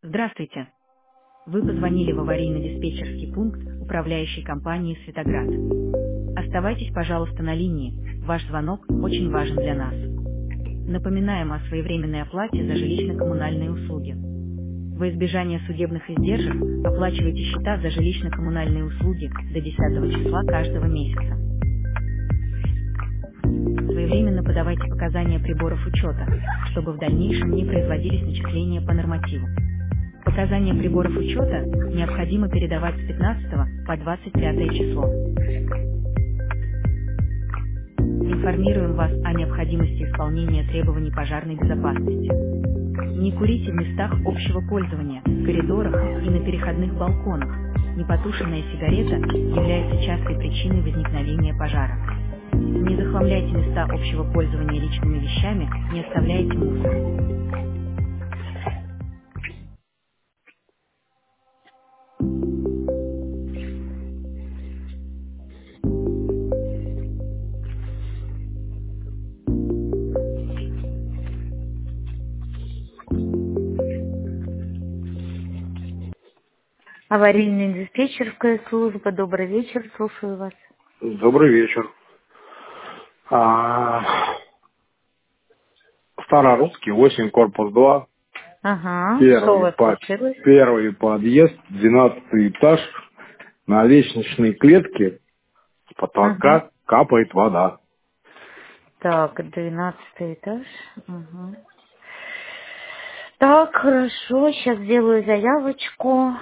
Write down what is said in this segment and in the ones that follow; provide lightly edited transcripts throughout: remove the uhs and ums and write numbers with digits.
Здравствуйте. Вы позвонили в аварийно-диспетчерский пункт управляющей компании «Светоград». Оставайтесь, пожалуйста, на линии. Ваш звонок очень важен для нас. Напоминаем о своевременной оплате за жилищно-коммунальные услуги. Во избежание судебных издержек оплачивайте счета за жилищно-коммунальные услуги до 10 числа каждого месяца. Своевременно подавайте показания приборов учета, чтобы в дальнейшем не производились начисления по нормативу. Показания приборов учета необходимо передавать с 15 по 25 число. Информируем вас о необходимости исполнения требований пожарной безопасности. Не курите в местах общего пользования, в коридорах и на переходных балконах. Непотушенная сигарета является частой причиной возникновения пожара. Не захламляйте места общего пользования личными вещами, не оставляйте мусор. Аварийная диспетчерская служба. Добрый вечер, слушаю вас. Добрый вечер. Старорусский, 8, корпус 2. Ага, что у Первый, вас случилось? первый подъезд, 12 этаж. На лестничной клетке с Ага. потолка капает вода. Так, 12 этаж. Ага. Так, хорошо, сейчас сделаю заявочку.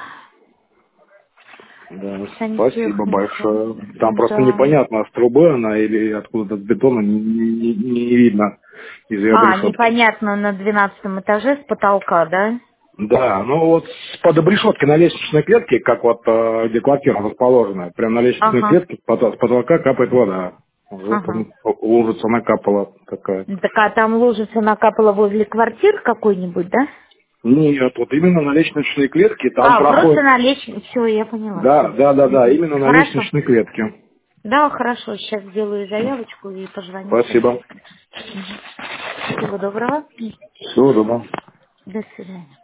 Да, спасибо Сантехнику. большое. Там просто Да. непонятно, с трубы она или откуда-то с бетона не видно из ее обрешетки. Непонятно, на 12 этаже с потолка, да? Да, ну вот под обрешетки на лестничной клетке, как вот где квартира расположена, прям на лестничной Ага, клетке с потолка капает вода. Вот ага. там лужица накапала такая. Так, а там лужица накапала возле квартир какой-нибудь, да? Нет, вот именно на лестничной клетке там Просто проходит. на лестнице. Все, я поняла, Да, все. да, да, да, именно на Хорошо. лестничной клетке. Да, хорошо, сейчас сделаю заявочку и позвоню в Спасибо. сантехнику. Всего доброго. Всего доброго. До свидания.